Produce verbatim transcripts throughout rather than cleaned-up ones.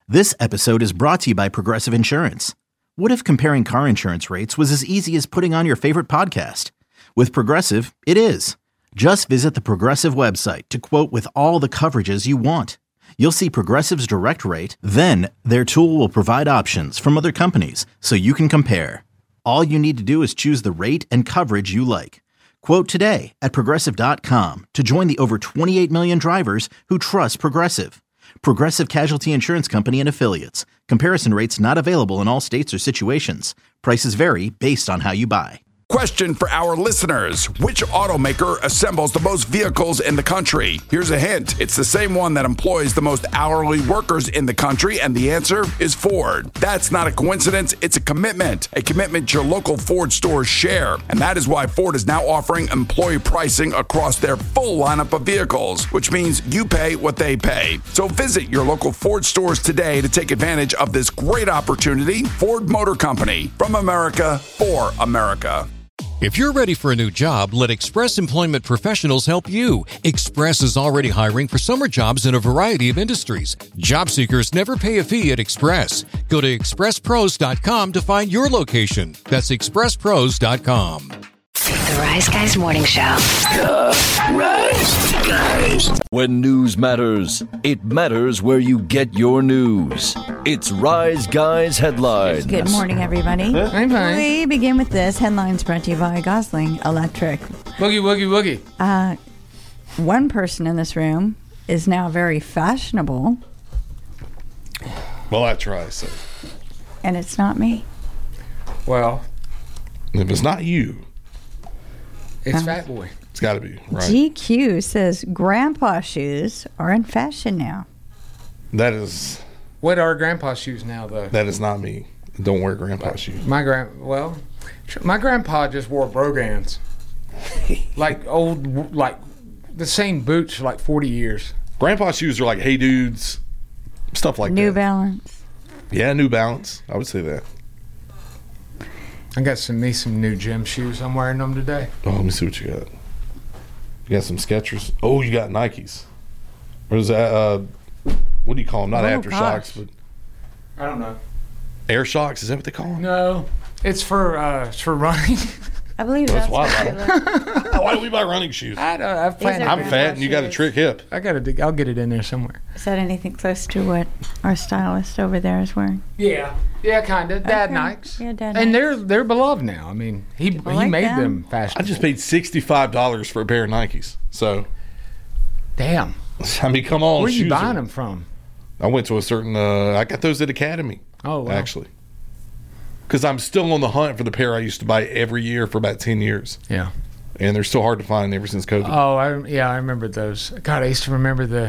This episode is brought to you by Progressive Insurance. What if comparing car insurance rates was as easy as putting on your favorite podcast? With Progressive, it is. Just visit the Progressive website to quote with all the coverages you want. You'll see Progressive's direct rate, then their tool will provide options from other companies so you can compare. All you need to do is choose the rate and coverage you like. Quote today at progressive dot com to join the over twenty-eight million drivers who trust Progressive. Progressive Casualty Insurance Company and Affiliates. Comparison rates not available in all states or situations. Prices vary based on how you buy. Question for our listeners. Which automaker assembles the most vehicles in the country? Here's a hint. It's the same one that employs the most hourly workers in the country, and the answer is Ford. That's not a coincidence. It's a commitment. A commitment your local Ford stores share. And that is why Ford is now offering employee pricing across their full lineup of vehicles, which means you pay what they pay. So visit your local Ford stores today to take advantage of this great opportunity. Ford Motor Company. From America, for America. If you're ready for a new job, let Express Employment Professionals help you. Express is already hiring for summer jobs in a variety of industries. Job seekers never pay a fee at Express. Go to express pros dot com to find your location. That's express pros dot com. The Rise Guys Morning Show. The Rise Guys. When news matters, it matters where you get your news. It's Rise Guys Headlines. Good morning, everybody. I'm fine. We begin with this. Headlines brought to you by Gosling Electric. Boogie, woogie, woogie. Uh, one person in this room is now very fashionable. Well, I try, so. And it's not me. Well, if it's not you, it's Um, Fat Boy. it's got to be, right? G Q says grandpa shoes are in fashion now. That is What are grandpa shoes now, though? that is not me. Don't wear grandpa shoes. My grand, well, my grandpa just wore Brogans, like old, like the same boots for like forty years. Grandpa shoes are like Hey Dudes, stuff like New that. Balance. Yeah, New Balance. I would say that. I got some me some new gym shoes. I'm wearing them today. Oh, let me see what you got. You got some Skechers. Oh, you got Nikes. Or is that, uh, what do you call them? Not Oh, Aftershocks, gosh. but I don't know. Air Shocks. Is that what they call them? No, it's for uh, it's for running. I believe That's that's, why what I they look. Why do we buy running shoes? I don't. I've planned. are I'm grandpa fat and you got a shoes. trick hip. I gotta. dig- I'll get it in there somewhere. Is that anything close to what our stylist over there is wearing? Yeah. Yeah, kind of. Dad Okay. Nikes. Yeah, Dad And Nikes. they're they're beloved now. I mean, he People he like made them. them I fashionable. just paid sixty-five dollars for a pair of Nikes. So, Damn. I mean, come on. Where are you shoes buying are- them from? I went to a certain, uh, I got those at Academy. Oh, wow. Actually. Because I'm still on the hunt for the pair I used to buy every year for about ten years. Yeah. And they're still hard to find ever since COVID. Oh, I, yeah, I remember those. God, I used to remember the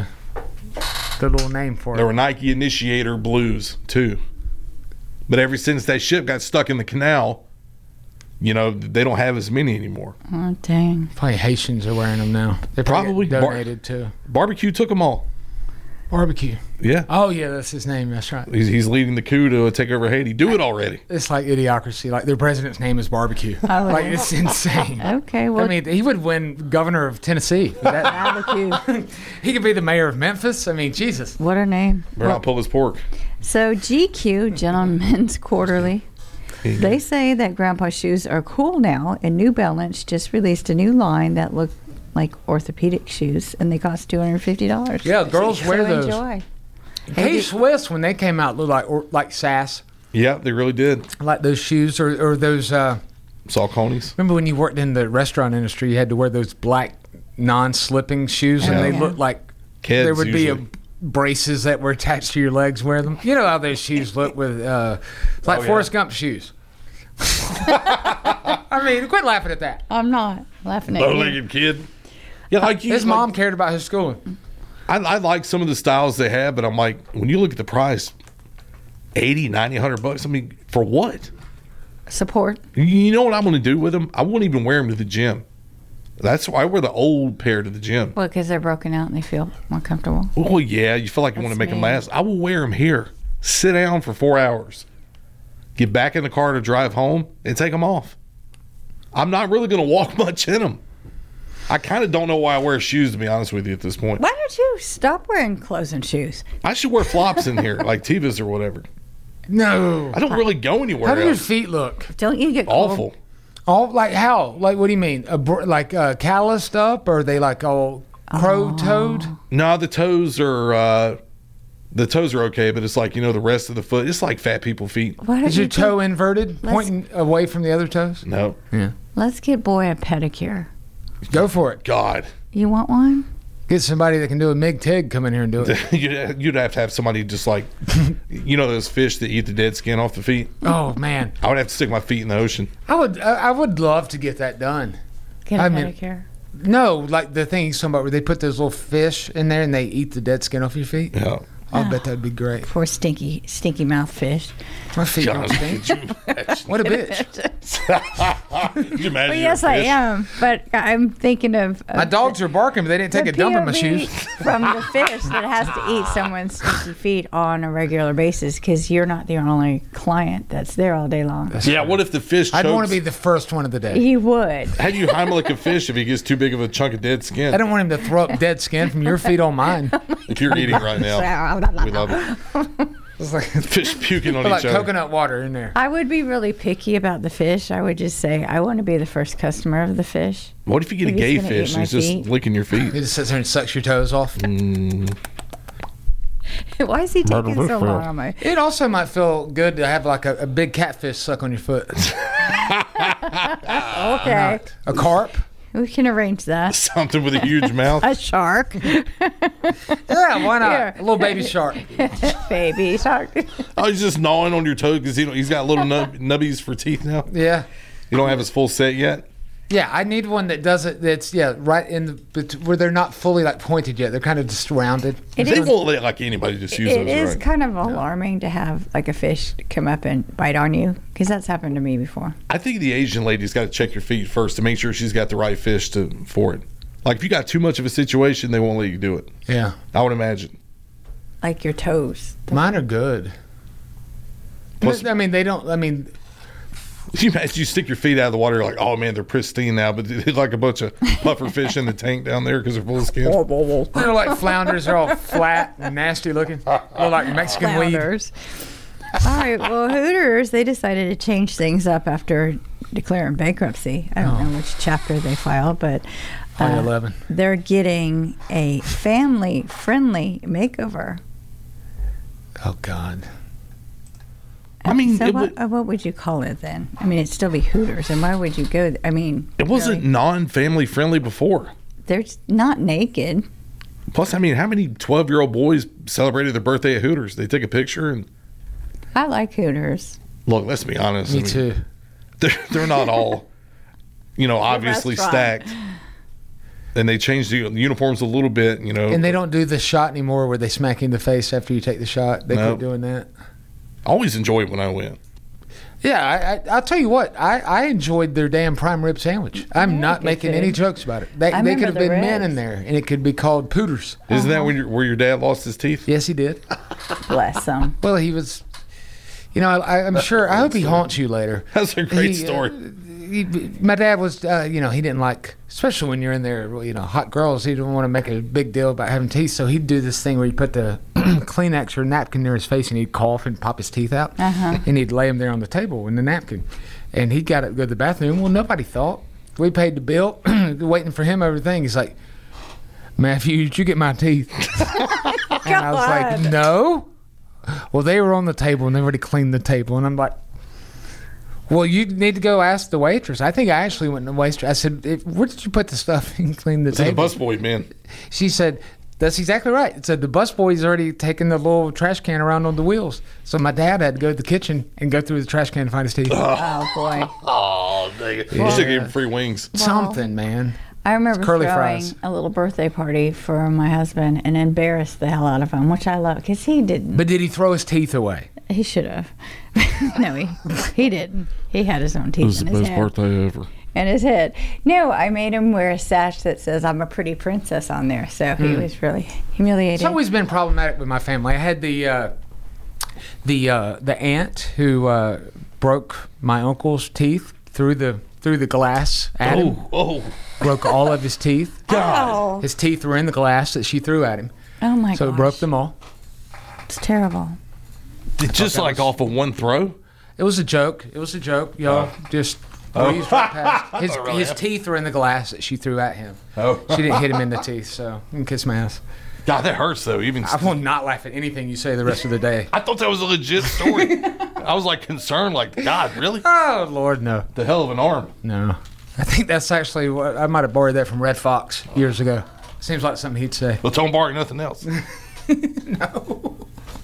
the little name for There it. were Nike Initiator Blues, too. But ever since that ship got stuck in the canal, you know, they don't have as many anymore. Oh, dang. Probably Haitians are wearing them now. They Probably. get donated to Barbecue took them all. barbecue. Yeah. Oh, yeah, that's his name. That's right. He's, he's leading the coup to take over Haiti. Do it already. It's like Idiocracy. Like their president's name is Barbecue. Oh, like yeah. it's insane. Okay, well, I mean, he would win governor of Tennessee. That, barbecue. he could be the mayor of Memphis. I mean, Jesus. What a name. Better not pull his pork. So G Q, Gentleman's Quarterly, they say that grandpa shoes are cool now, and New Balance just released a new line that look like orthopedic shoes, and they cost two hundred fifty dollars. Yeah, girls wear so those. Enjoy. K Swiss, when they came out, looked like or, like Sass. Yeah, they really did. Like those shoes or, or those. Uh, Saucony's. remember when you worked in the restaurant industry, you had to wear those black non-slipping shoes, and Oh, they yeah. looked like Kids there would usually. be a, braces that were attached to your legs. Wear them. You know how those shoes look with uh, like Oh, yeah. Forrest Gump shoes. I mean, quit laughing at that. I'm not laughing at you. Bow-legged kid. Yeah, like you. His like- mom cared about his schooling. I, I like some of the styles they have, but I'm like, when you look at the price, eighty, ninety, one hundred bucks, I mean, for what? Support. You know what I'm going to do with them? I won't even wear them to the gym. That's why I wear the old pair to the gym. Well, because they're broken out and they feel more comfortable. Oh, yeah, you feel like you want to That's make them me. last. I will wear them here, sit down for four hours, get back in the car to drive home, and take them off. I'm not really going to walk much in them. I kind of don't know why I wear shoes, to be honest with you, at this point. Why don't you stop wearing clothes and shoes? I should wear flops in here, like Tevas or whatever. No. I don't really go anywhere How do your else. feet look? Don't you get cold? Awful. All like how? Like what do you mean? A, br- like uh, calloused up, or are they like all crow-toed? No, the toes are uh, the toes are okay, but it's like, you know, the rest of the foot. It's like fat people feet. Why don't Is your you toe take- inverted, Let's- pointing away from the other toes? No. Yeah. Let's get boy a pedicure. Go for it. God. You want one? Get somebody that can do a mig tig come in here and do it. you'd, you'd have to have somebody just like, you know, those fish that eat the dead skin off the feet. Oh man, I would have to stick my feet in the ocean. I would. I I would love to get that done. Get a I mean- pedicure. No, like the thing he's talking about where they put those little fish in there and they eat the dead skin off your feet. Yeah. I bet that'd be great. Poor stinky, stinky mouth fish. My feet don't God, stink. could you imagine? What a bitch. Could you imagine Well, you're yes, a I fish? am, but I'm thinking of, of My dogs are barking, but they didn't take the a dump in my P O V shoes. from the fish that has to eat someone's stinky feet on a regular basis, because you're not the only client that's there all day long. Yeah, what if the fish chokes? I'd want to be the first one of the day. You would. How do you Heimlich a fish if he gets too big of a chunk of dead skin? I don't want him to throw up dead skin from your feet on mine. If you're eating right now, we love it. It's like, Fish puking on put like each other. coconut water in there. I would be really picky about the fish. I would just say, I want to be the first customer of the fish. What if you get a If he's gay gonna fish eat and my he's just feet. licking your feet? He just sits there and sucks your toes off. Why is he taking so long on my... It also might feel good to have like a, a big catfish suck on your foot. Okay. A carp. We can arrange that. Something with a huge mouth. A shark. Yeah, why not? Here. A little baby shark. Baby shark. Oh, he's just gnawing on your toe because he don't- he's got little nub- nubbies for teeth now. Yeah. You don't have his full set yet? Yeah, I need one that does it. That's yeah, right in the bet- where they're not fully like pointed yet. They're kind of just rounded. It They is, won't let like anybody just use it those, is right? kind of alarming to have like a fish come up and bite on you, because that's happened to me before. I think the Asian lady's got to check your feet first to make sure she's got the right fish to for it. Like if you got too much of a situation, they won't let you do it. Yeah, I would imagine. Like your toes. mine are good. Plus- I mean, they don't. I mean, You imagine you stick your feet out of the water, you're like, oh man, they're pristine now, but it's like a bunch of puffer fish in the tank down there because they're full of skin. they're like flounders. They're all flat and nasty looking. They're like Mexican weed. Flounders. All right. Well, Hooters, they decided to change things up after declaring bankruptcy. I don't Oh. know which chapter they filed, but Probably uh, eleven. they're getting a family-friendly makeover. Oh God. I mean, So it, what, wa- uh, what would you call it then? I mean, it'd still be Hooters, and why would you go? th- I mean, it wasn't really, non-family friendly before. they're s- not naked. Plus, I mean, how many twelve-year-old boys celebrated their birthday at Hooters? They take a picture and I like Hooters. look. Let's be honest. Me I mean, too. They're they're not all, you know, obviously restaurant. stacked. And they changed the uniforms a little bit, you know. And they don't do the shot anymore where they smack you in the face after you take the shot. They No. quit doing that. I always enjoy it when I win. Yeah, I, I, I'll tell you what. I, I enjoyed their damn prime rib sandwich. I'm Yeah, not good making food. any jokes about it. They, I they could remember have the been men ribs. in there, and it could be called pooters. Isn't Uh-huh. that when your, where your dad lost his teeth? Yes, he did. Bless them. Well, he was. You know, I, I'm sure. I hope he haunts you later. That's a great He, uh, story. he, my dad was, uh, you know, he didn't like, especially when you're in there, you know, hot girls. He didn't want to make a big deal about having teeth, so he'd do this thing where he'd put the Kleenex or napkin near his face, and he'd cough and pop his teeth out, Uh-huh. and he'd lay him there on the table in the napkin, and he got to go to the bathroom. Well, nobody thought. We paid the bill, waiting for him. Everything. He's like, Matthew, did you get my teeth? And I was like, God. no. Well, they were on the table and they already cleaned the table, and I'm like, well, you need to go ask the waitress. I think I actually went to the waitress. I said, "If- where did you put the stuff and clean the It's a table? busboy, man. She said, that's exactly right. It said the busboy's already taken the little trash can around on the wheels. So my dad had to go to the kitchen and go through the trash can to find his teeth. Oh boy. Oh, dang it. You should give him free wings. Something, man. I remember curly throwing fries. a little birthday party for my husband and embarrassed the hell out of him, which I love, because he didn't. But did he throw his teeth away? He should have. No, he he didn't. He had his own teeth in his head. ever. In his head. No, I made him wear a sash that says "I'm a pretty princess" on there, so he Hmm. was really humiliated. It's always been problematic with my family. I had the uh, the uh, the aunt who uh, broke my uncle's teeth through the through the glass at him. Oh, oh. Broke all of his teeth. God. His teeth were in the glass that she threw at him. Oh, my god. So it broke them all. It's terrible. Just like off of one throw? It was a joke. It was a joke. Y'all oh. just breezed right past. His, really his teeth were in the glass that she threw at him. Oh. She didn't hit him in the teeth, so you can kiss my ass. God, that hurts, though. Even I will not laugh at anything you say the rest of the day. I thought that was a legit story. I was, like, concerned, like, God, really? Oh, Lord, no. The hell of an arm. No. I think that's actually what, I might have borrowed that from Red Fox years ago. Seems like something he'd say. Well, don't borrow nothing else. No.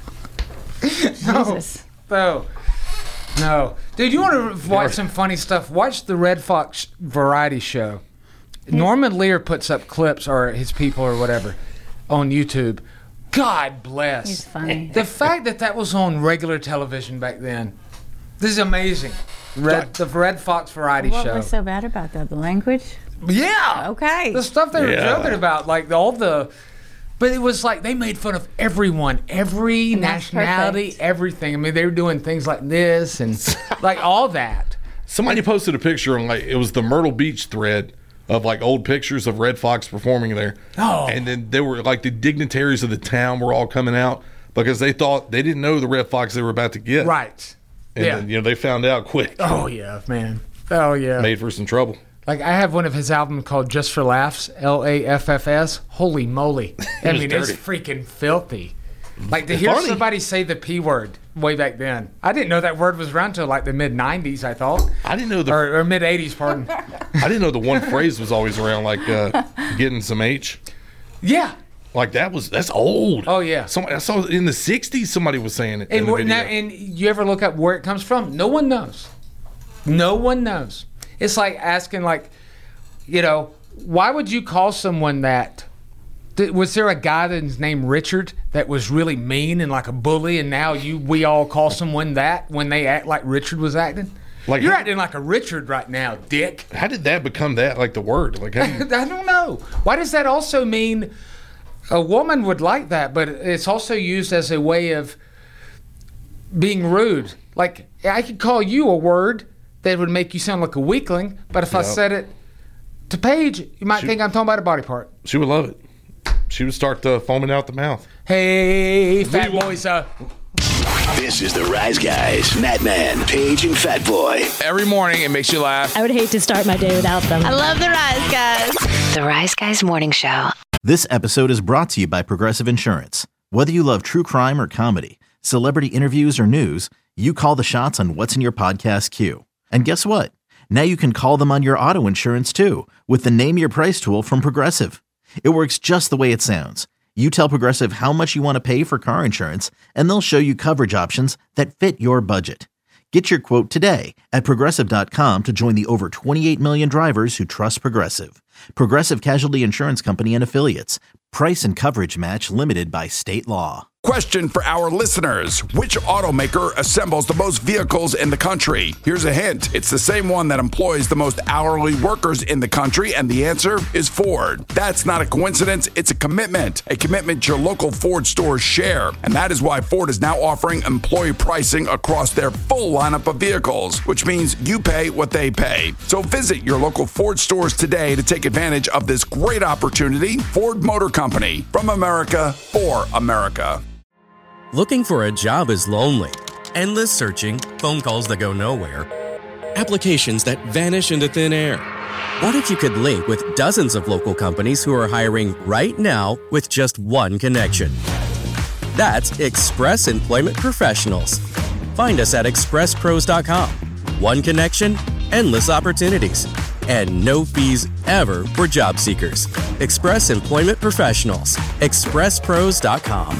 Jesus. No. No. Dude, you want to watch some funny stuff? Watch the Red Fox variety show. Yeah. Norman Lear puts up clips, or his people or whatever, on YouTube. God bless. He's funny. The fact that that was on regular television back then, this is amazing. Red, the Red Fox variety what show. What was so bad about that? The language? Yeah. Okay. The stuff they were yeah. joking about, like all the... But it was like they made fun of everyone, every nationality, perfect. everything. I mean, they were doing things like this and like all that. Somebody posted a picture on, like, it was the Myrtle Beach thread of, like, old pictures of Red Fox performing there. Oh. And then they were, like, the dignitaries of the town were all coming out because they thought they didn't know the Red Fox they were about to get. Right. And yeah. then, you know, they found out quick. Oh, yeah, man. Oh, yeah. Made for some trouble. Like, I have one of his albums called Just for Laughs, L A F F S. Holy moly. I mean, dirty. It's freaking filthy. Like, to It's hear funny. somebody say the P word way back then. I didn't know that word was around until, like, the mid nineties, I thought. I didn't know the... Or, or mid eighties, pardon. I didn't know the one phrase was always around, like, uh, getting some H. Yeah. Like, that was... That's old. Oh, yeah. Somebody, I saw in the sixties somebody was saying it in And, the wh- video. now, and you ever look up where it comes from? No one knows. No one knows. It's like asking, like, you know, why would you call someone that? Th- was there a guy that's named Richard that was really mean and like a bully, and now you we all call someone that when they act like Richard was acting? Like, You're how- acting like a Richard right now, dick. How did that become that, like, the word? Like, how do you... I don't know. Why does that also mean a woman would like that, but it's also used as a way of being rude? Like, I could call you a word that would make you sound like a weakling, but if I Yep. said it to Paige, you might She- think I'm talking about a body part. She would love it. She would start uh, foaming out the mouth. Hey, fat boys, uh, This is the Rise Guys, Madman, Paige, and Fat Boy. Every morning it makes you laugh. I would hate to start my day without them. I love the Rise Guys. The Rise Guys Morning Show. This episode is brought to you by Progressive Insurance. Whether you love true crime or comedy, celebrity interviews or news, you call the shots on what's in your podcast queue. And guess what? Now you can call them on your auto insurance too with the Name Your Price tool from Progressive. It works just the way it sounds. You tell Progressive how much you want to pay for car insurance, and they'll show you coverage options that fit your budget. Get your quote today at Progressive dot com to join the over twenty-eight million drivers who trust Progressive. Progressive Casualty Insurance Company and Affiliates. Price and coverage match limited by state law. Question for our listeners. Which automaker assembles the most vehicles in the country? Here's a hint. It's the same one that employs the most hourly workers in the country, and the answer is Ford. That's not a coincidence. It's a commitment. A commitment your local Ford stores share. And that is why Ford is now offering employee pricing across their full lineup of vehicles, which means you pay what they pay. So visit your local Ford stores today to take advantage of this great opportunity. Ford Motor Company, from America for America. Looking for a job is lonely. Endless searching, phone calls that go nowhere, applications that vanish into thin air. What if you could link with dozens of local companies who are hiring right now with just one connection? That's Express Employment Professionals. Find us at express pros dot com. One connection, endless opportunities, and no fees ever for job seekers. Express Employment Professionals. express pros dot com.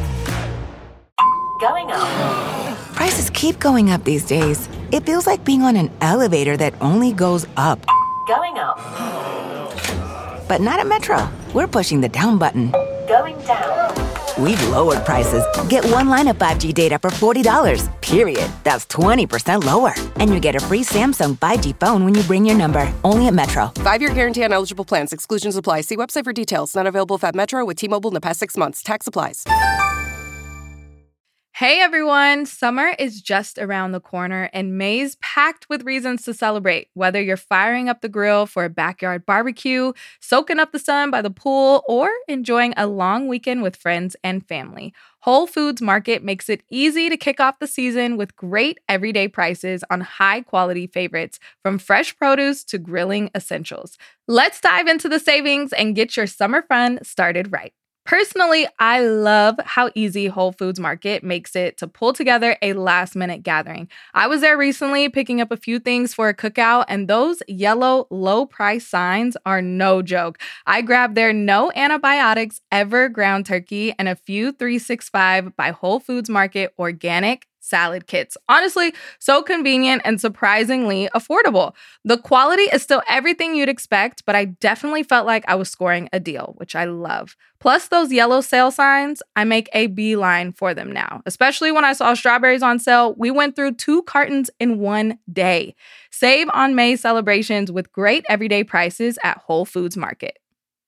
Going up. Prices keep going up these days. It feels like being on an elevator that only goes up. Going up. But not at Metro. We're pushing the down button. Going down. We've lowered prices. Get one line of five G data for forty dollars, period. That's twenty percent lower. And you get a free Samsung five G phone when you bring your number. Only at Metro. Five-year guarantee on eligible plans. Exclusions apply. See website for details. Not available at Metro with T-Mobile in the past six months. Tax applies. Hey everyone, summer is just around the corner and May's packed with reasons to celebrate. Whether you're firing up the grill for a backyard barbecue, soaking up the sun by the pool, or enjoying a long weekend with friends and family, Whole Foods Market makes it easy to kick off the season with great everyday prices on high-quality favorites, from fresh produce to grilling essentials. Let's dive into the savings and get your summer fun started right. Personally, I love how easy Whole Foods Market makes it to pull together a last-minute gathering. I was there recently picking up a few things for a cookout, and those yellow low-price signs are no joke. I grabbed their no antibiotics ever ground turkey and a few three sixty-five by Whole Foods Market organic salad kits. Honestly, so convenient and surprisingly affordable. The quality is still everything you'd expect, but I definitely felt like I was scoring a deal, which I love. Plus those yellow sale signs, I make a beeline for them now. Especially when I saw strawberries on sale, we went through two cartons in one day. Save on May celebrations with great everyday prices at Whole Foods Market.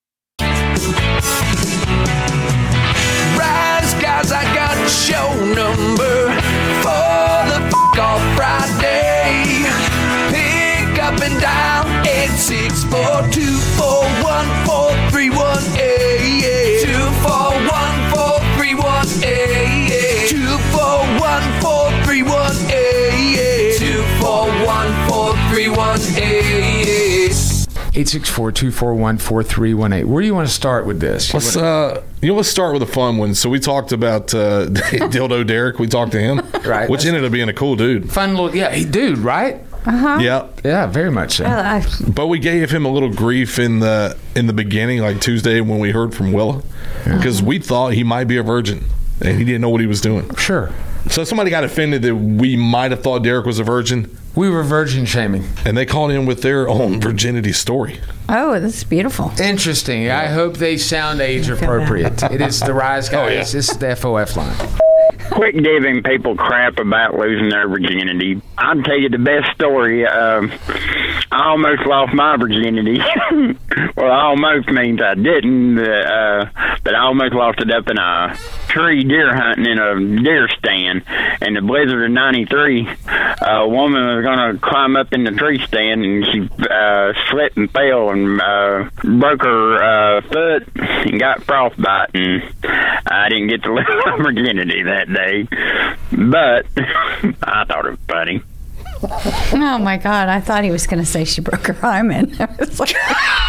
Rise, guys, I got a show number for the f*** off Friday. Pick up and dial eight six four, two four one, four three one eight. two four one, four three one eight. two four one, four three one eight. two four one, four three one eight. eight six four, two four one, four three one eight. Where do you want to start with this? Let's uh, you know, let's start with a fun one. So we talked about uh, Dildo Derek. We talked to him, right? Which ended up being a cool dude. Fun little, yeah, he dude, right? Uh-huh. Yeah, yeah, very much so. I, I, but we gave him a little grief in the in the beginning, like Tuesday when we heard from Willa, because we thought he might be a virgin and he didn't know what he was doing. Sure. So somebody got offended that we might have thought Derek was a virgin. We were virgin shaming. And they called in with their own virginity story. Oh, that's beautiful. Interesting. Yeah. I hope they sound age appropriate. It is the Rise Guys. Oh, yeah. This is the F O F line. Quit giving people crap about losing their virginity. I'll tell you the best story. Um, I almost lost my virginity. Well, almost means I didn't, uh, but I almost lost it up in a tree deer hunting in a deer stand. In the blizzard of ninety-three, a woman was going to climb up in the tree stand, and she uh, slipped and fell and uh, broke her uh, foot and got frostbite, and I didn't get to lose my virginity that day. But I thought it was funny. Oh my God! I thought he was going to say she broke her hymen. I was like,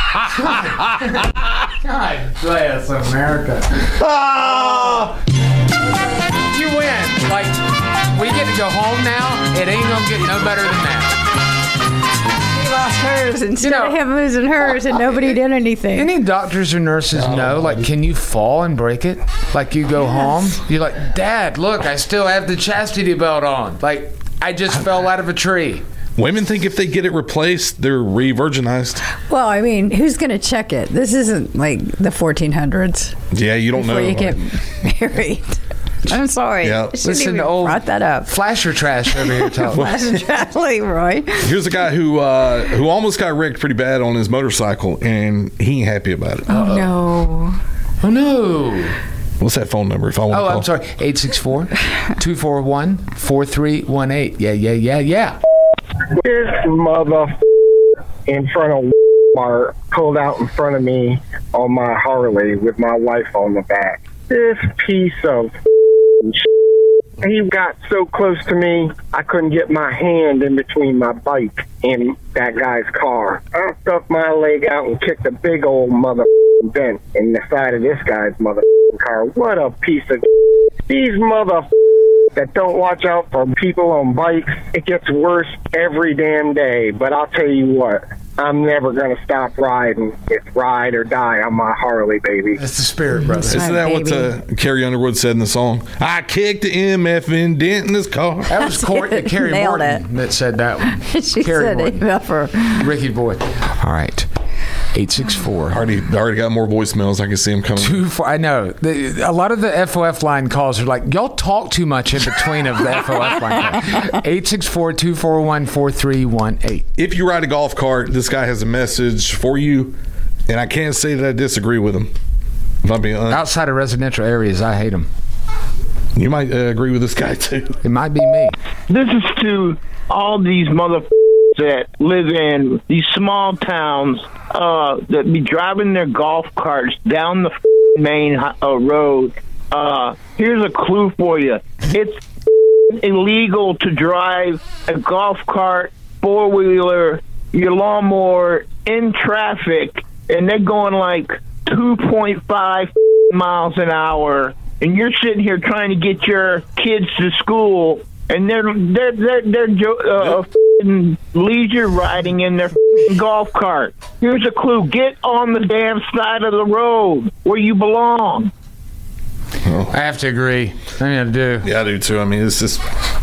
God bless America. Ah! You win. Like, we get to go home now. It ain't gonna get no better than that. He lost hers instead You know- of him losing hers, and nobody did anything. Any doctors or nurses know, like, can you fall and break it? Like, you go home, you're like, Dad, look, I still have the chastity belt on. Like, I just fell out of a tree. Women think if they get it replaced, they're re-virginized. Well, I mean, who's going to check it? This isn't like the fourteen hundreds. Yeah, you don't before know. you get married. I'm sorry. Yeah. I shouldn't Listen, even old brought that up. Flasher trash over here talking. Flash Leroy. Here's a guy who uh, who almost got wrecked pretty bad on his motorcycle, and he ain't happy about it. Oh, no. Oh, no. What's that phone number if I want Oh, to call? I'm sorry. eight six four, two four one, four three one eight. Yeah, yeah, yeah, yeah. This mother in front of Walmart pulled out in front of me on my Harley with my wife on the back. This piece of he got so close to me, I couldn't get my hand in between my bike and that guy's car. I stuck my leg out and kicked a big old mother dent in the side of this guy's mother car. What a piece of these mother that don't watch out for people on bikes. It gets worse every damn day. But I'll tell you what, I'm never going to stop riding. It's ride or die on my Harley, baby. That's the spirit, brother. Isn't that what uh, Carrie Underwood said in the song? I kicked the M F in dent in his car. That was Courtney, Carrie Nailed Morton that said that one. She Carrie said Morton. it up for Ricky Boy. All right. eight six four. Already, already got more voicemails. I can see them coming. Too far. I know. The, a lot of the F O F line calls are like, y'all talk too much in between of the F O F line. eight six four, two four one, four three one eight. If you ride a golf cart, this guy has a message for you, and I can't say that I disagree with him. If I'm being honest. Outside of residential areas, I hate them. You might uh, agree with this guy, too. It might be me. This is to all these motherfuckers that live in these small towns uh, that be driving their golf carts down the main uh, road. Uh, here's a clue for you. It's illegal to drive a golf cart, four-wheeler, your lawnmower in traffic, and they're going like two point five miles an hour, and you're sitting here trying to get your kids to school, and they're they're they're, they're uh, leisure riding in their golf cart. Here's a clue: get on the damn side of the road where you belong. I have to agree. I mean, I do. Yeah, I do too. I mean, it's just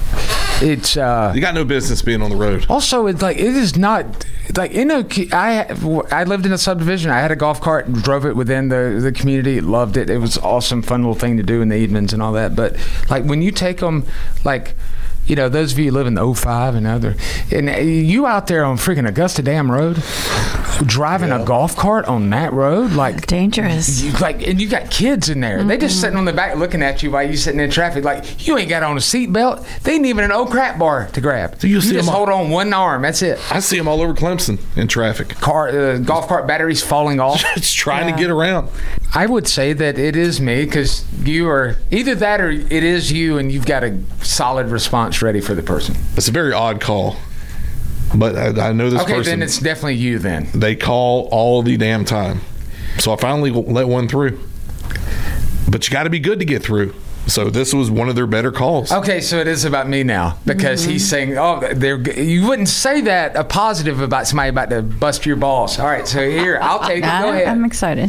it's uh, you got no business being on the road. Also, it's like it is not like you know. I I lived in a subdivision. I had a golf cart and drove it within the the community. Loved it. It was awesome, fun little thing to do in the evenings and all that. But like when you take them, like. You know, those of you who live in the oh five and other, and you out there on freaking Augusta Dam Road, driving yeah. a golf cart on that road, like dangerous. You, like, and you got kids in there. Mm-hmm. They just sitting on the back looking at you while you sitting in traffic. Like you ain't got on a seatbelt. They ain't even an old crap bar to grab. So you, you see just them hold all, on one arm. That's it. I see them all over Clemson in traffic. Car, uh, golf cart batteries falling off. It's trying yeah. to get around. I would say that it is me because you are either that or it is you, and you've got a solid response ready for the person. It's a very odd call, but I, I know this okay, person. Okay, then it's definitely you then. They call all the damn time. So I finally let one through. But you got to be good to get through. So this was one of their better calls. Okay, so it is about me now because mm-hmm. he's saying, "Oh, they're." You wouldn't say that a positive about somebody about to bust your balls. All right, so here I'll take it. Go ahead. I'm excited.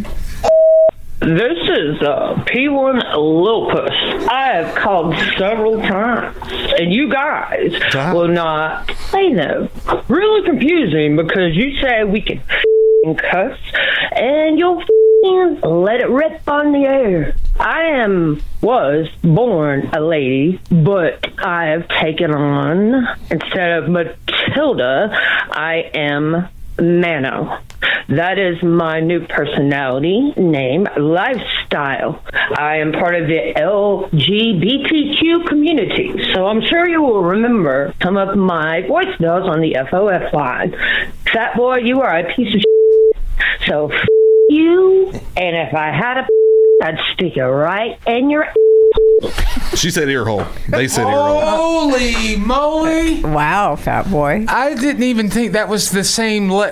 This is uh, P one Lil Puss. I have called several times, and you guys Stop. will not say no. Really confusing because you say we can cuss, and you'll let it rip on the air. I am, was born a lady, but I have taken on, instead of Matilda, I am Mano. That is my new personality, name, lifestyle. I am part of the L G B T Q community, so I'm sure you will remember some of my voicemails on the F O F line. Fat boy, you are a piece of shit. So f- you, and if I had a I'd stick it right in your She said ear hole. They said ear hole. Holy moly. Wow, fat boy. I didn't even think that was the same uh,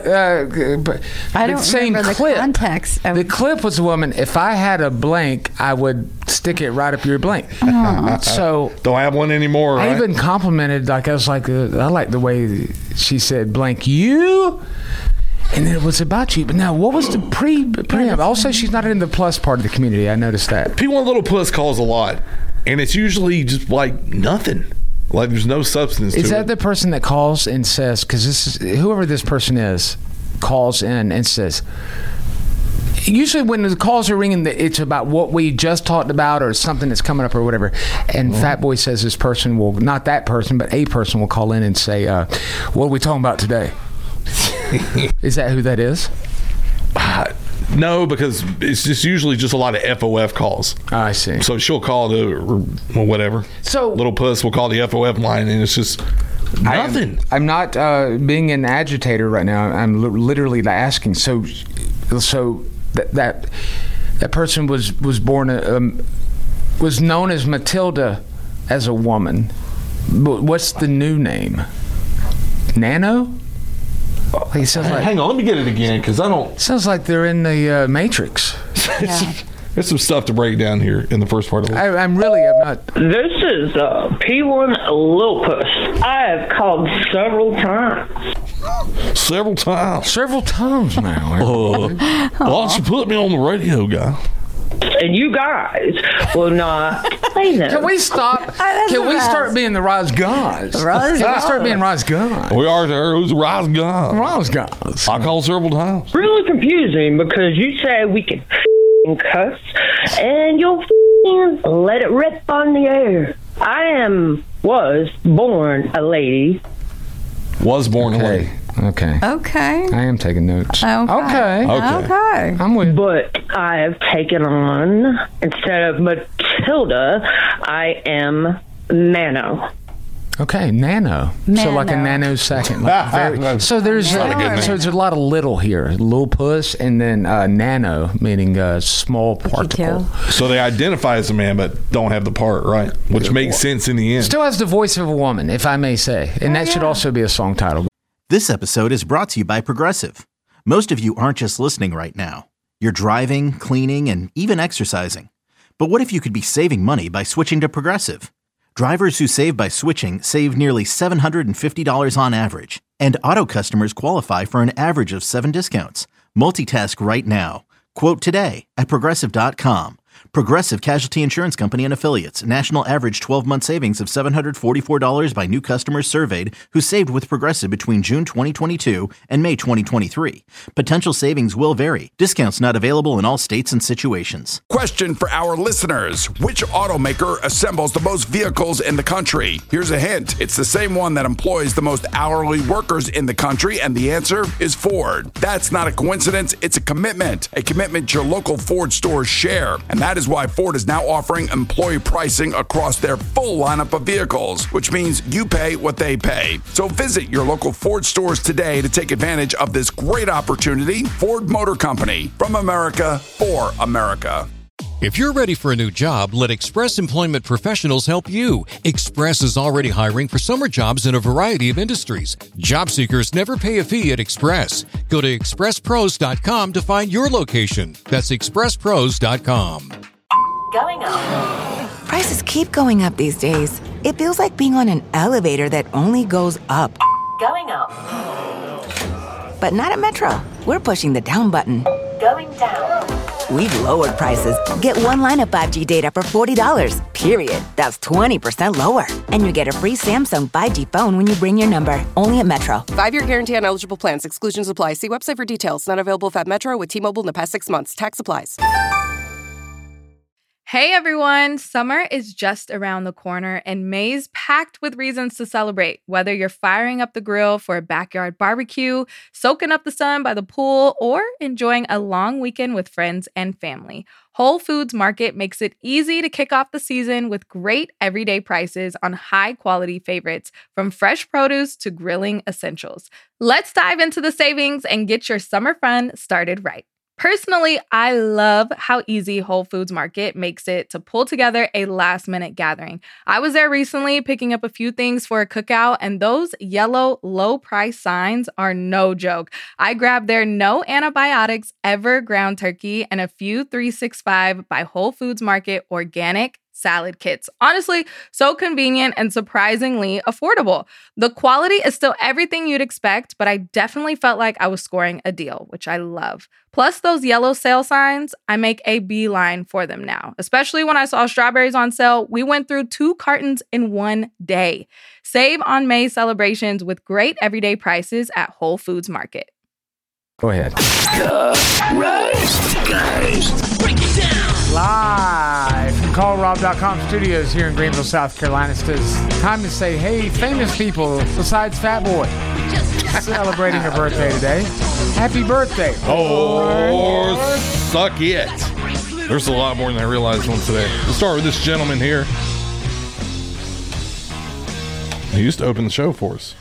I don't same remember clip. the context. Of- the clip was a woman, if I had a blank, I would stick it right up your blank. Oh. So don't have one anymore, I right? even complimented, like I was like, uh, I like the way she said blank you. And it was about you. But now, what was the pre preamble? Also, she's not in the plus part of the community. I noticed that. P one Little Puss calls a lot. And it's usually just like nothing. Like there's no substance to it. Is that the person that calls and says, because this is, whoever this person is, calls in and says, usually when the calls are ringing, it's about what we just talked about or something that's coming up or whatever. And mm-hmm. Fat Boy says this person will, not that person, but a person will call in and say, uh, what are we talking about today? Is that who that is? Uh, no, because it's just usually just a lot of F O F calls. Oh, I see. So she'll call the or whatever. So Little Puss will call the F O F line, and it's just nothing. I'm, I'm not uh, being an agitator right now. I'm li- literally asking. So, so that that that person was was born um, was known as Matilda as a woman. But what's the new name? Nano. He sounds like, hang on, let me get it again because I don't. Sounds like they're in the uh, Matrix. Yeah. There's some stuff to break down here in the first part of it. I, I'm really, I'm not. This is uh, P one Lil Puss. I have called several times. Several times. Several times now. uh, why don't you put me on the radio, guy? And you guys will not play them. Can we stop? Can we start being the Rise Guys? Rise Can we start being Rise Guys? We are there. Who's the Rise Guys? Rise Guys. I called several times. Really confusing because you say we can cuss and you'll let it rip on the air. I am, was born a lady. Was born okay. a lady. Okay. Okay. I am taking notes. Okay. Okay. Okay. I'm with. But I have taken on, instead of Matilda, I am Nano. Okay, nano. So like a nanosecond. Like very, so there's Not a good uh, name. so there's a lot of little here. Little puss, and then uh, nano, meaning a small particle. So they identify as a man, but don't have the part, right? Which makes sense in the end. Still has the voice of a woman, if I may say. And that should also be a song title. This episode is brought to you by Progressive. Most of you aren't just listening right now. You're driving, cleaning, and even exercising. But what if you could be saving money by switching to Progressive? Drivers who save by switching save nearly seven hundred fifty dollars on average. And auto customers qualify for an average of seven discounts. Multitask right now. Quote today at Progressive dot com. Progressive Casualty Insurance Company and Affiliates. National average twelve-month savings of seven hundred forty-four dollars by new customers surveyed who saved with Progressive between June twenty twenty-two and May twenty twenty-three. Potential savings will vary. Discounts not available in all states and situations. Question for our listeners. Which automaker assembles the most vehicles in the country? Here's a hint. It's the same one that employs the most hourly workers in the country, and the answer is Ford. That's not a coincidence. It's a commitment. A commitment your local Ford stores share. And that is why Ford is now offering employee pricing across their full lineup of vehicles, which means you pay what they pay. So visit your local Ford stores today to take advantage of this great opportunity. Ford Motor Company, from America for America. If you're ready for a new job, let Express Employment Professionals help you. Express is already hiring for summer jobs in a variety of industries. Job seekers never pay a fee at Express. Go to express pros dot com to find your location. That's express pros dot com. Going up. Prices keep going up these days. It feels like being on an elevator that only goes up. Going up. But not at Metro. We're pushing the down button. Going down. We've lowered prices. Get one line of five G data for forty dollars, period. That's twenty percent lower. And you get a free Samsung five G phone when you bring your number. Only at Metro. Five-year guarantee on eligible plans. Exclusions apply. See website for details. Not available if at Metro with T-Mobile in the past six months. Tax applies. Hey everyone, summer is just around the corner and May's packed with reasons to celebrate. Whether you're firing up the grill for a backyard barbecue, soaking up the sun by the pool, or enjoying a long weekend with friends and family, Whole Foods Market makes it easy to kick off the season with great everyday prices on high-quality favorites, from fresh produce to grilling essentials. Let's dive into the savings and get your summer fun started right. Personally, I love how easy Whole Foods Market makes it to pull together a last-minute gathering. I was there recently picking up a few things for a cookout, and those yellow low-price signs are no joke. I grabbed their no antibiotics ever ground turkey and a few three sixty-five by Whole Foods Market organic salad kits. Honestly, so convenient and surprisingly affordable. The quality is still everything you'd expect, but I definitely felt like I was scoring a deal, which I love. Plus those yellow sale signs, I make a beeline for them now. Especially when I saw strawberries on sale, we went through two cartons in one day. Save on May celebrations with great everyday prices at Whole Foods Market. Go ahead. The Rise Guys. Break it down. Live from call rob dot com studios here in Greenville, South Carolina. It's time to say, hey, famous people besides Fat Boy celebrating her birthday today. Happy birthday. Oh, or suck it. There's a lot more than I realized on today. Let's start with this gentleman here. He used to open the show for us.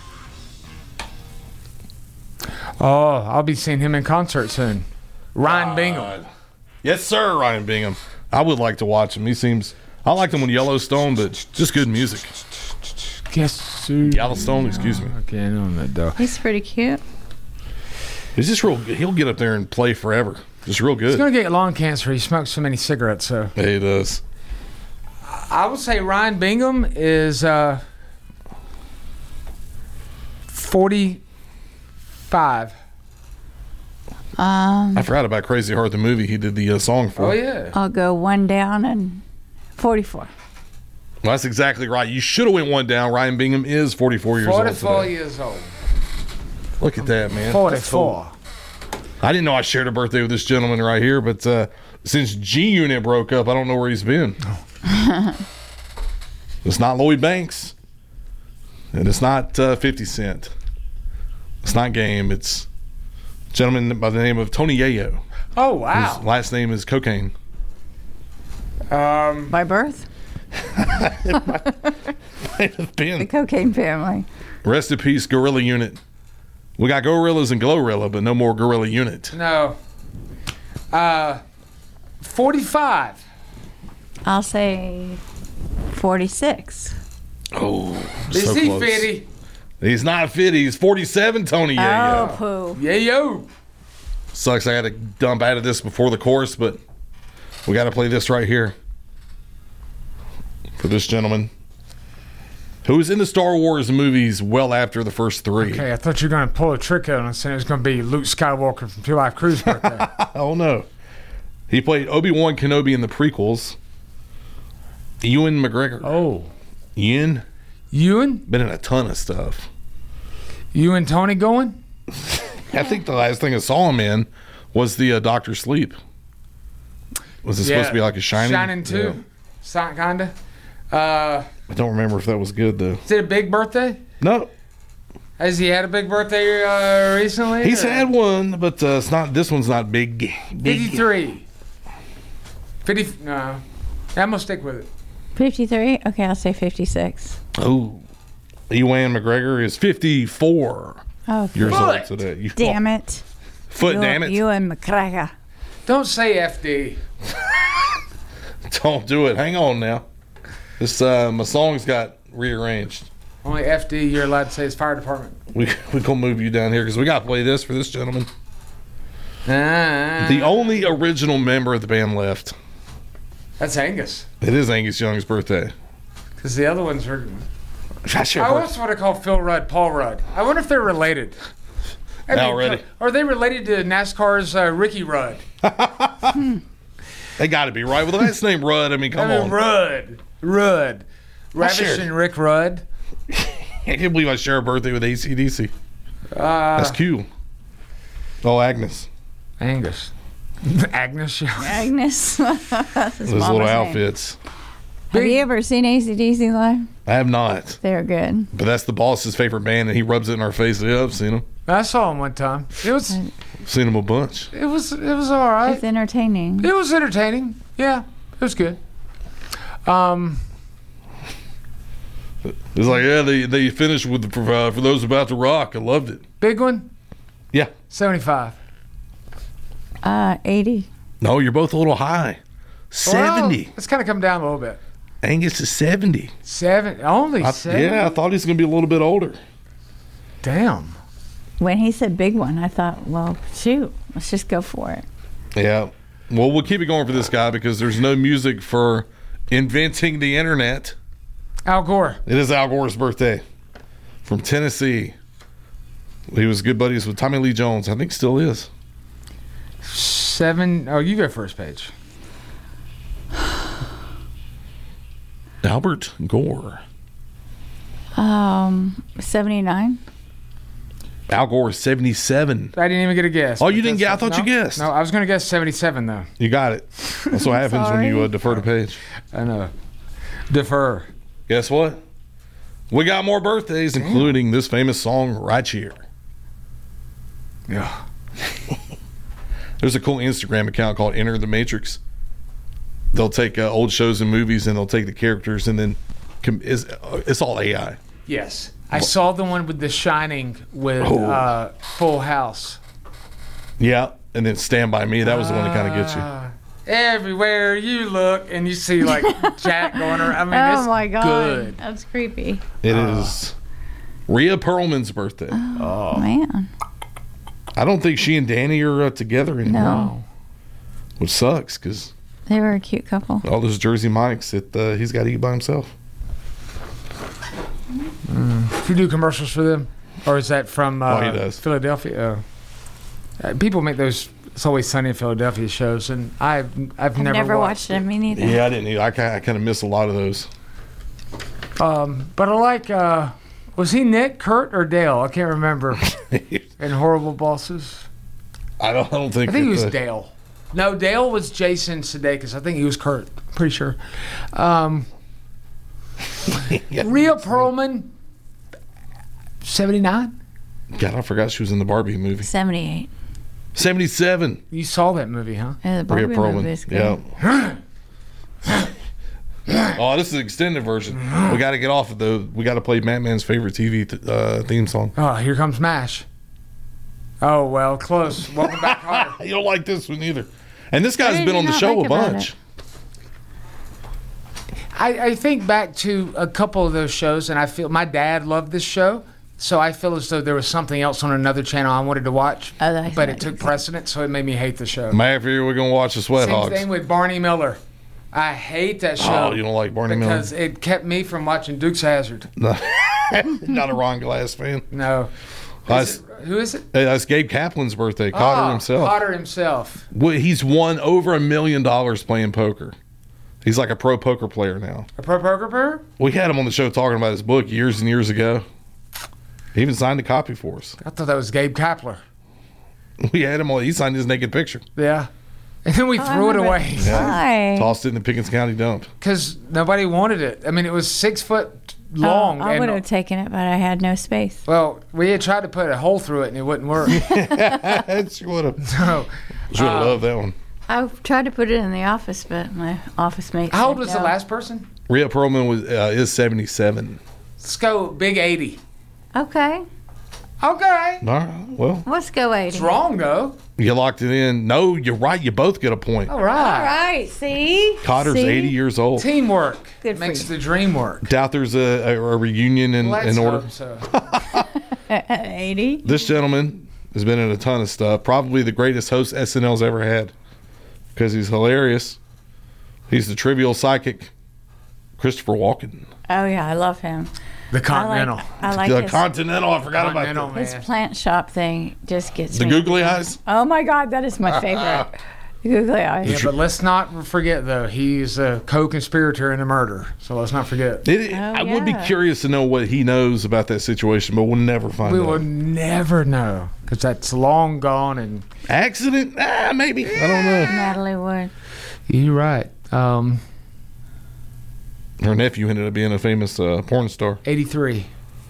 Oh, I'll be seeing him in concert soon. Ryan uh, Bingham. Yes, sir, Ryan Bingham. I would like to watch him. He seems... I liked him with Yellowstone, but just good music. Guess who? Yellowstone, excuse me. Okay, I know that, though. He's pretty cute. He's just real... He'll get up there and play forever. Just real good. He's going to get lung cancer. He smokes so many cigarettes, so... Yeah, he does. I would say Ryan Bingham is uh, forty-five. Um, I forgot about Crazy Heart, the movie he did the uh, song for. Oh, yeah. I'll go one down and forty-four. Well, that's exactly right. You should have went one down. Ryan Bingham is forty-four years old forty-four today. years old. Look at that, man. forty-four. I didn't know I shared a birthday with this gentleman right here, but uh, since G-Unit broke up, I don't know where he's been. Oh. It's not Lloyd Banks, and it's not uh, fifty Cent. It's not game. It's a gentleman by the name of Tony Yayo. Oh, wow. His last name is Cocaine. Um, By birth? The cocaine family. Rest in peace, Gorilla Unit. We got Gorillas and Glorilla, but no more Gorilla Unit. No. Uh, forty-five. I'll say forty-six. Oh, Is so he close. fifty? He's not fifty. He's forty-seven, Tony Yayo. Oh, poo. Yeah, yo. Sucks I had to dump out of this before the chorus, but we got to play this right here for this gentleman who was in the Star Wars movies well after the first three. Okay, I thought you were going to pull a trick on us and it was going to be Luke Skywalker from Two Life Crew's birthday. Oh, no. He played Obi-Wan Kenobi in the prequels. Ewan McGregor. Oh. Ewan? Ewan? Been in a ton of stuff. You and Tony going? I think the last thing I saw him in was the uh, Doctor Sleep. Was it Yeah. supposed to be like a Shining? Shining too. Yeah. Kinda. Uh, I don't remember if that was good, though. is it a big birthday? No. Has he had a big birthday uh, recently? He's or? had one, but uh, it's not. This one's not big. big. fifty-three. fifty. No. I'm going to stick with it. fifty-three? Okay, I'll say fifty-six. Oh. Ewan McGregor is fifty-four Oh, years foot. old today. You- Damn it. Foot, you, damn it. You and McGregor. Don't say F D. Don't do it. Hang on now. This uh, my song's got rearranged. Only F D you're allowed to say is fire department. We we gonna move you down here because we got to play this for this gentleman. Ah. The only original member of the band left. That's Angus. It is Angus Young's birthday. Because the other ones are. That's your I birth- always want to call Phil Rudd Paul Rudd. I wonder if they're related. I Now ready. Are they related to NASCAR's uh, Ricky Rudd? They got to be right. With the last name Rudd, I mean, come I mean, on. Rudd. Rudd. Ravish sure. and Rick Rudd. I can't believe I share a birthday with A C D C. Uh, That's cute. Oh, Agnes. Angus. Agnes. Agnes. That's his Those mama's little name. outfits. Have you ever seen A C D C live? I have not. They're good. But that's the boss's favorite band, and he rubs it in our face. Yeah, I've seen him. I saw him one time. It was. Seen him a bunch. It was. It was all right. It's entertaining. It was entertaining. Yeah, it was good. Um. It's like, yeah, they, they finished with the uh, For Those About to Rock. I loved it. Big one. Yeah. seventy-five. Uh, eighty. No, you're both a little high. seventy. Well, let's kind of come down a little bit. Angus is seventy. Seven. Only I, seven. yeah, I thought he was going to be a little bit older. Damn. When he said big one, I thought, well, shoot, let's just go for it. Yeah. Well, we'll keep it going for this guy because there's no music for inventing the internet. Al Gore. It is Al Gore's birthday from Tennessee. He was good buddies with Tommy Lee Jones. I think still is. Seven. Oh, you go first, Paige. Albert Gore. Um, seventy-nine. Al Gore is seventy-seven. I didn't even get a guess. Oh, you but didn't get? I that's- thought you no, guessed. No, I was going to guess seventy-seven though. You got it. That's what happens when you uh, defer to Paige. I know. Defer. Guess what? We got more birthdays, including this famous song right here. Yeah. There's a cool Instagram account called Enter the Matrix. They'll take uh, old shows and movies, and they'll take the characters, and then com- it's, uh, it's all A I. Yes. I saw the one with The Shining with Oh. uh, Full House. Yeah, and then Stand By Me. That was the one that kind of gets you. Uh, everywhere you look, and you see like Jack going around. I mean, oh it's my god, good. that's creepy. It is Rhea Perlman's birthday. Oh, man. I don't think she and Danny are uh, together anymore. No. Which sucks because They were a cute couple. all those Jersey Mikes that uh, he's got to eat by himself. Mm. You do commercials for them, or is that from uh, Oh, he does. Philadelphia? Uh, uh, people make those It's Always Sunny in Philadelphia shows, and I've I've, I've never, never watched, watched it. Me neither. Yeah, I didn't either. I kind I kind of miss a lot of those. Um, but I like. Uh, was he Nick, Kurt, or Dale? I can't remember. In Horrible Bosses. I don't. I don't think. I think he was that- Dale. No, Dale was Jason Sudeikis. I think he was Kurt. Pretty sure. Um, Yeah. Rhea Perlman, seventy-nine. God, I forgot she was in the Barbie movie. seventy-eight. seventy-seven. You saw that movie, huh? Yeah, the Barbie Rhea Perlman. movie is good. Yeah. Oh, this is the extended version. We got to get off of the. We got to play Matt Man's favorite T V th- uh, theme song. Oh, here comes MASH. Oh, well, close. Welcome back, Carter. You don't like this one either. And this guy's What been did on you the not show like a about bunch. it? I, I think back to a couple of those shows, and I feel my dad loved this show, so I feel as though there was something else on another channel I wanted to watch, Oh, that's but right. it took precedence, so it made me hate the show. Matt, here we're gonna watch the Sweat Same Hogs. thing with Barney Miller. I hate that show. Oh, you don't like Barney Miller? because it kept me from watching Dukes Hazzard. Not a Ron Glass fan. No. That's, Is it- who is it? hey, that's Gabe Kaplan's birthday. Cotter Oh, himself. Cotter himself. Well, he's won over a million dollars playing poker. He's like a pro poker player now. A pro poker player? We had him on the show talking about his book years and years ago. He even signed a copy for us. I thought that was Gabe Kapler. We had him on. He signed his naked picture. Yeah. And then we Oh, threw I it remember- away. Why? Tossed it in the Pickens County dump. Because nobody wanted it. I mean, it was six foot long. Oh, I and- would have taken it, but I had no space. Well, we had tried to put a hole through it and it wouldn't work. She would have. So, She would have uh, loved that one. I tried to put it in the office, but my office mate. how old said was no. the last person? Rhea Perlman was uh, is seventy-seven. Let's go big eighty. Okay, Okay. All right. Well, let's go eighty. It's wrong, though. you locked it in. No, you're right. You both get a point. All All right. right, see. Cotter's See? eighty years old. Teamwork Good for makes you. the dream work. Doubt there's a, a, a reunion in, Let's in order. hope so. eighty. This gentleman has been in a ton of stuff. Probably the greatest host S N L's ever had because he's hilarious. He's the trivial psychic, Christopher Walken. Oh yeah, I love him. The I Continental. like, I like the his, Continental. I forgot Continental, about man. his plant shop thing. Just gets that. The me. googly eyes. Oh my God, that is my favorite. Googly eyes. Yeah, but let's not forget, though, he's a co-conspirator in a murder. So let's not forget. It, Oh, I would be yeah. curious to know what he knows about that situation, but we'll never find We out. will never know because that's long gone. And Accident? Ah, maybe. I don't know. Natalie Wood. you're right. Um, Her nephew ended up being a famous uh, porn star. eighty-three.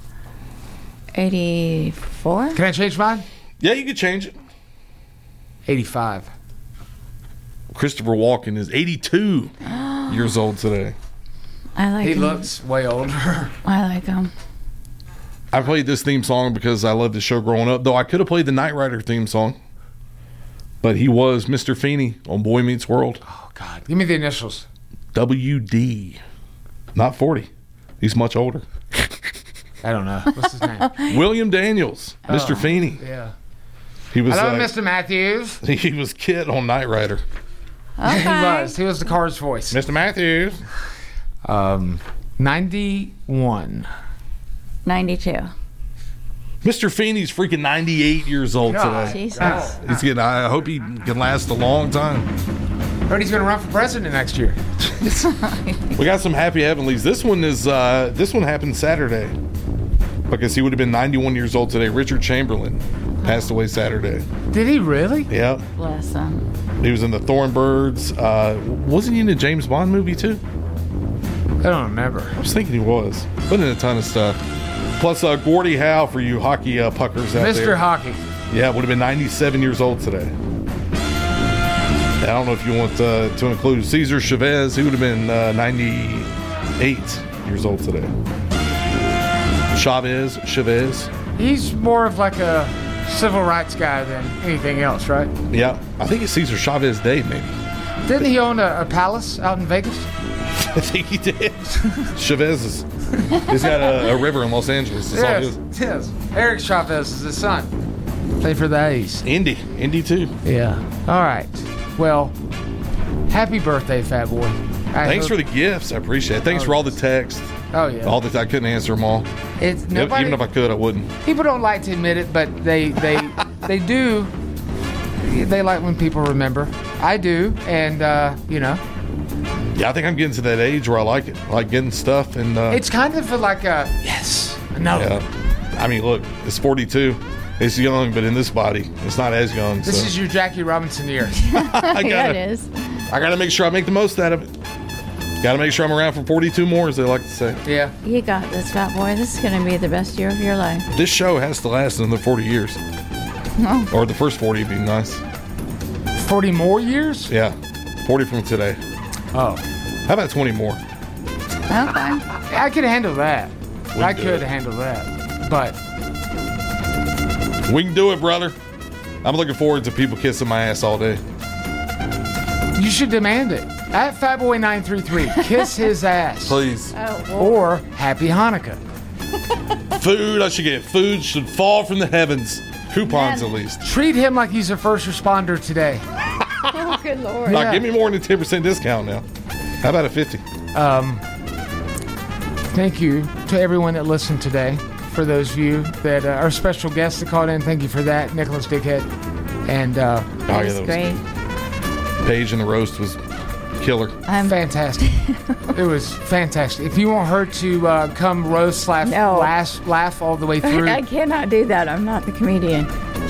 eighty-four. Can I change mine? Yeah, you could change it. eighty-five. Christopher Walken is eighty-two years old today. I like He him. looks way older. I like him. I played this theme song because I loved the show growing up, though I could have played the Knight Rider theme song. But he was Mister Feeney on Boy Meets World. Oh, God. Give me the initials. W D. Not forty. He's much older. I don't know. What's his name? William Daniels, Mister Oh, Feeney. Yeah. He was Hello, uh, Mister Matthews. he was Kit on Knight Rider. Okay. He was. He was the car's voice. Mister Matthews. Um, ninety-one. ninety-two. Mister Feeney's freaking ninety-eight years old God. today. Jesus. He's getting. I hope he can last a long time. Heard he's going to run for president next year. We got some happy heavenlies. This one is. Uh, this one happened Saturday because he would have been ninety-one years old today. Richard Chamberlain passed away Saturday. Did he really? Yep. Bless him. He was in the Thornbirds. Uh, wasn't he in a James Bond movie too? I don't remember. I was thinking he was. But in a ton of stuff. Plus, uh, Gordie Howe for you hockey uh, puckers out there. Mister Hockey. Yeah, would have been ninety-seven years old today. I don't know if you want uh, to include Cesar Chavez. He would have been uh, ninety-eight years old today. Chavez, Chavez. He's more of like a civil rights guy than anything else, right? Yeah, I think it's Cesar Chavez Day, maybe. Didn't he own a, a palace out in Vegas? I think he did. Chavez is. He's got a, a river in Los Angeles. That's all it Yes, is. yes. Eric Chavez is his son. Play for the A's. Indy. Indy, too. Yeah. All right. Well, happy birthday, Fat Boy. I Thanks hope- for the gifts. I appreciate it. Thanks Oh, for all the texts. Oh, yeah. All the I couldn't answer them all. It's If- nobody, Even if I could, I wouldn't. people don't like to admit it, but they they they do. They like when people remember. I do, and uh, you know, Yeah, I think I'm getting to that age where I like it. I like getting stuff and. Uh, it's kind of like a yes, no. Yeah. I mean, look, it's forty-two. It's young, but in this body, it's not as young. This so. is your Jackie Robinson year. I gotta, Yeah, it is. I gotta make sure I make the most out of it. Got to make sure I'm around for forty-two more, as they like to say. Yeah. You got this, fat boy. This is going to be the best year of your life. This show has to last another forty years. Oh. Or the first forty would be nice. forty more years? Yeah. forty from today. Oh. How about twenty more? Okay. I could handle that. We I do could it. handle that. But We can do it, brother. I'm looking forward to people kissing my ass all day. you should demand it. At Fatboy nine three three, kiss his ass. Please. Oh, Or Happy Hanukkah. Food, I should get. Food should fall from the heavens. Coupons, Man. at least. Treat him like he's a first responder today. oh, good Lord. Like, give me more than a ten percent discount now. How about a fifty? Um, thank you to everyone that listened today. For those of you that uh, are special guests that called in, thank you for that, Nicholas Dickhead. And uh, Oh, That yeah, was that was great. Paige and the roast was killer. I'm fantastic. It was fantastic. If you want her to uh, come roast, laugh, No. laugh, laugh all the way through, I cannot do that. I'm not the comedian.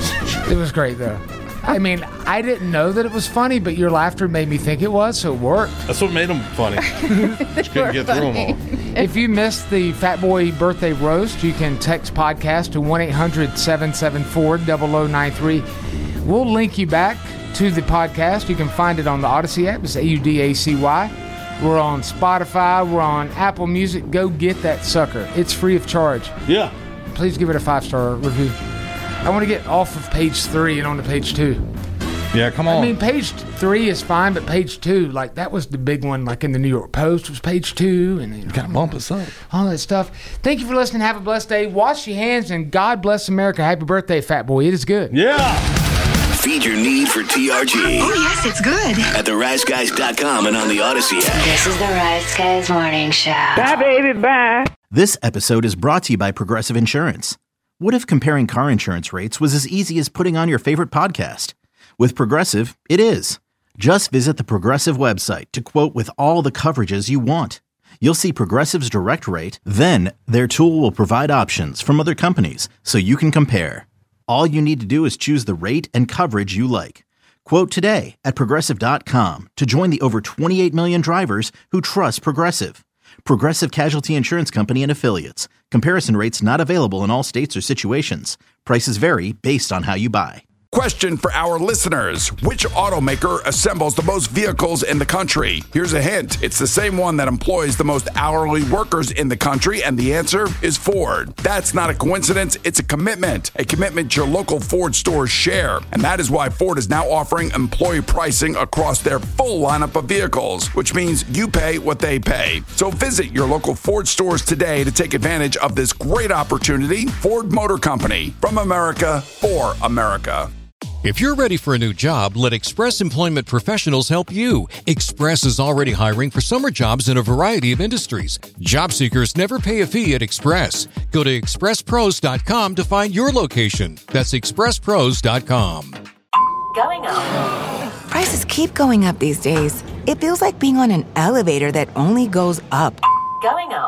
it was great though. I mean, I didn't know that it was funny, but your laughter made me think it was, so it worked. That's what made them funny. Just couldn't get through them all. If you missed the Fat Boy birthday roast, you can text podcast to one eight hundred seven seven four zero zero nine three. We'll link you back to the podcast. You can find it on the Odyssey app. It's A U D A C Y. We're on Spotify. We're on Apple Music. Go get that sucker. It's free of charge. Yeah. Please give it a five-star review. I want to get off of page three and onto page two. Yeah, come on. I mean, page three is fine, but page two, like, that was the big one, like in the New York Post was page two. And you know, gotta bump us up. all that stuff. Thank you for listening. Have a blessed day. Wash your hands, and God bless America. Happy birthday, Fat Boy. It is good. Yeah. Feed your need for T R G. Oh, yes, it's good. At the rise guys dot com and on the Odyssey app. This is the Rise Guys Morning Show. Bye, baby, bye. This episode is brought to you by Progressive Insurance. What if comparing car insurance rates was as easy as putting on your favorite podcast? With Progressive, it is. Just visit the Progressive website to quote with all the coverages you want. You'll see Progressive's direct rate, then their tool will provide options from other companies so you can compare. All you need to do is choose the rate and coverage you like. Quote today at Progressive dot com to join the over twenty-eight million drivers who trust Progressive. Progressive Casualty Insurance Company and Affiliates. Comparison rates not available in all states or situations. Prices vary based on how you buy. Question for our listeners. Which automaker assembles the most vehicles in the country? Here's a hint. It's the same one that employs the most hourly workers in the country, and the answer is Ford. That's not a coincidence. It's a commitment. A commitment your local Ford stores share. And that is why Ford is now offering employee pricing across their full lineup of vehicles, which means you pay what they pay. So visit your local Ford stores today to take advantage of this great opportunity. Ford Motor Company. From America, for America. If you're ready for a new job, let Express Employment Professionals help you. Express is already hiring for summer jobs in a variety of industries. Job seekers never pay a fee at Express. Go to express pros dot com to find your location. That's express pros dot com. Going up. Prices keep going up these days. It feels like being on an elevator that only goes up. Going up.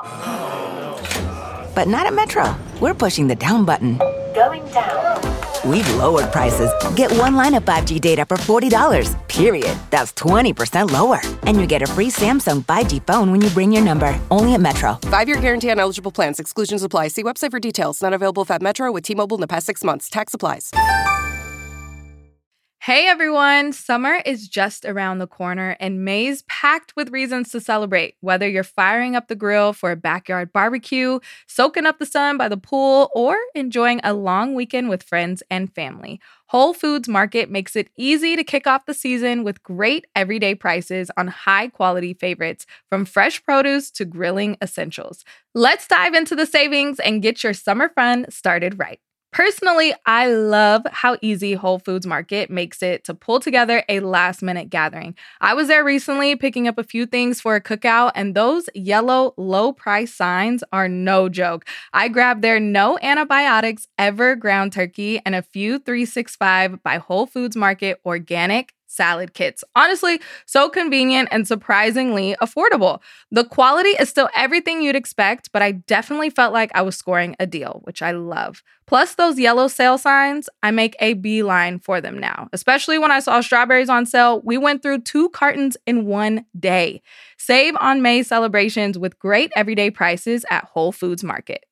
But not at Metro. We're pushing the down button. Going down. We've lowered prices. Get one line of five G data for forty dollars, period. That's twenty percent lower. And you get a free Samsung five G phone when you bring your number. Only at Metro. Five-year guarantee on eligible plans. Exclusions apply. See website for details. Not available if at Metro with T-Mobile in the past six months. Tax applies. Hey everyone, summer is just around the corner and May's packed with reasons to celebrate. Whether you're firing up the grill for a backyard barbecue, soaking up the sun by the pool, or enjoying a long weekend with friends and family, Whole Foods Market makes it easy to kick off the season with great everyday prices on high-quality favorites, from fresh produce to grilling essentials. Let's dive into the savings and get your summer fun started right. Personally, I love how easy Whole Foods Market makes it to pull together a last-minute gathering. I was there recently picking up a few things for a cookout, and those yellow low-price signs are no joke. I grabbed their no antibiotics ever ground turkey and a few three sixty-five by Whole Foods Market organic salad kits. Honestly, so convenient and surprisingly affordable. The quality is still everything you'd expect, but I definitely felt like I was scoring a deal, which I love. Plus those yellow sale signs, I make a beeline for them now. Especially when I saw strawberries on sale, we went through two cartons in one day. Save on May's celebrations with great everyday prices at Whole Foods Market.